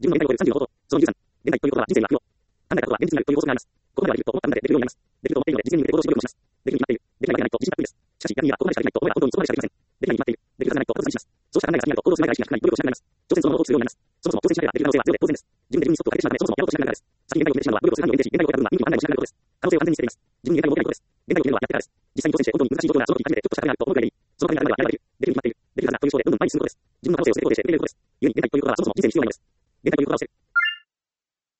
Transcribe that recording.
自分の限界を超える30のこと、その13、現代ということは人生には悪を。考えたことは現実になるという法則があります。ここまではできると思ったんだでできるようになります。できると思っているので実現に向けて行動しようとします。できるに決まっている。できないわけないと自信が低いです。しかし、逆に言えばここまでしかできないと思えば本当にそこまでしかできません。できないに決まっている。できるはずがないと後ずさりします。そうした考えが先にあると行動しないが意識が低くなり努力をしなくなります。挑戦そのものをするようになります。そもそも挑戦しなければできる可能性はゼロで当然です。自分で自分にストップをかけてしまうためそもそもやろうとしなくなるからです。先に限界を決めてしまうのは努力をする範囲を限定し、限界を超えた部分は意味を与えないことです。可能性を完全に捨てています。自分に限界を超えることはです。可能性を決めてからです。実際に挑戦して本当に難しい状況がその時初めてちょっとした壁があると思うくらいでいい。その壁があればやればできる。できるに決まっている。できるはずだという思考でどんどん前に進むことです。自分の可能性を捨てることでできるようになる。現代ということはそもそも人生に必要なものです。現代ということは捨てる。